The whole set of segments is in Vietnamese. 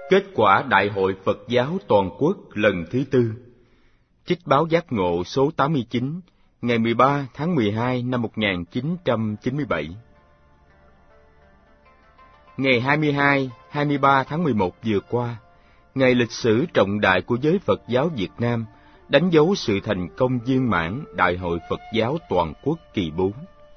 Kết quả Đại hội Phật giáo toàn quốc lần thứ tư. Trích báo Giác Ngộ số 89, ngày 13 tháng 12 năm 1997. Ngày 22, 23 tháng 11 vừa qua, ngày lịch sử trọng đại của giới Phật giáo Việt Nam, đánh dấu sự thành công viên mãn Đại hội Phật giáo toàn quốc kỳ 4.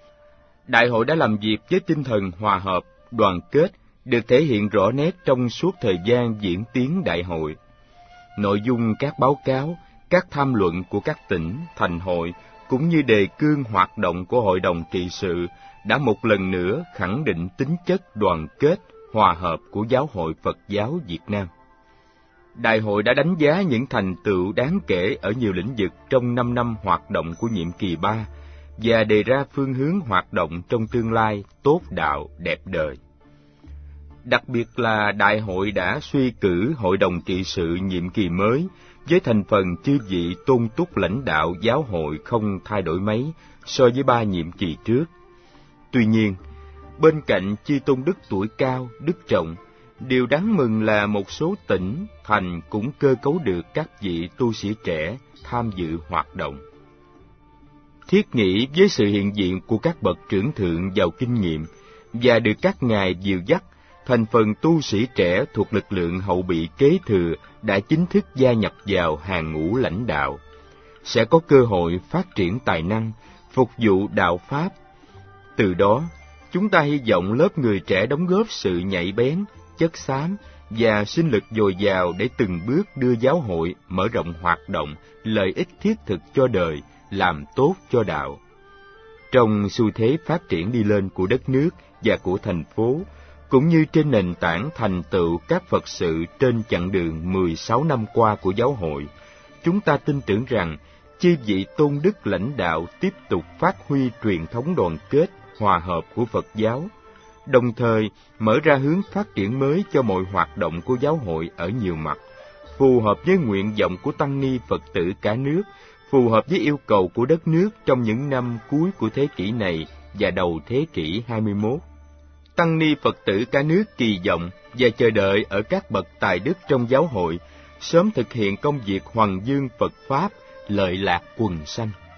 Đại hội đã làm việc với tinh thần hòa hợp, đoàn kết, được thể hiện rõ nét trong suốt thời gian diễn tiến đại hội. Nội dung các báo cáo, các tham luận của các tỉnh, thành hội, cũng như đề cương hoạt động của Hội đồng trị sự đã một lần nữa khẳng định tính chất đoàn kết, hòa hợp của Giáo hội Phật giáo Việt Nam. Đại hội đã đánh giá những thành tựu đáng kể ở nhiều lĩnh vực trong 5 năm hoạt động của nhiệm kỳ 3 và đề ra phương hướng hoạt động trong tương lai tốt đạo, đẹp đời. Đặc biệt là Đại hội đã suy cử Hội đồng trị sự nhiệm kỳ mới với thành phần chư vị tôn túc lãnh đạo giáo hội không thay đổi mấy so với 3 nhiệm kỳ trước. Tuy nhiên, bên cạnh chư tôn đức tuổi cao, đức trọng, điều đáng mừng là một số tỉnh, thành cũng cơ cấu được các vị tu sĩ trẻ tham dự hoạt động. Thiết nghĩ với sự hiện diện của các bậc trưởng thượng giàu kinh nghiệm và được các ngài dìu dắt, thành phần tu sĩ trẻ thuộc lực lượng hậu bị kế thừa đã chính thức gia nhập vào hàng ngũ lãnh đạo, sẽ có cơ hội phát triển tài năng, phục vụ đạo Pháp. Từ đó, chúng ta hy vọng lớp người trẻ đóng góp sự nhạy bén, chất xám và sinh lực dồi dào để từng bước đưa giáo hội mở rộng hoạt động, lợi ích thiết thực cho đời, làm tốt cho đạo. Trong xu thế phát triển đi lên của đất nước và của thành phố, cũng như trên nền tảng thành tựu các Phật sự trên chặng đường 16 năm qua của giáo hội, chúng ta tin tưởng rằng chư vị tôn đức lãnh đạo tiếp tục phát huy truyền thống đoàn kết, hòa hợp của Phật giáo, đồng thời mở ra hướng phát triển mới cho mọi hoạt động của giáo hội ở nhiều mặt, phù hợp với nguyện vọng của tăng ni Phật tử cả nước, phù hợp với yêu cầu của đất nước trong những năm cuối của thế kỷ này và đầu thế kỷ 21. Tăng ni Phật tử cả nước kỳ vọng và chờ đợi ở các bậc tài đức trong giáo hội sớm thực hiện công việc hoằng dương Phật Pháp, lợi lạc quần sanh.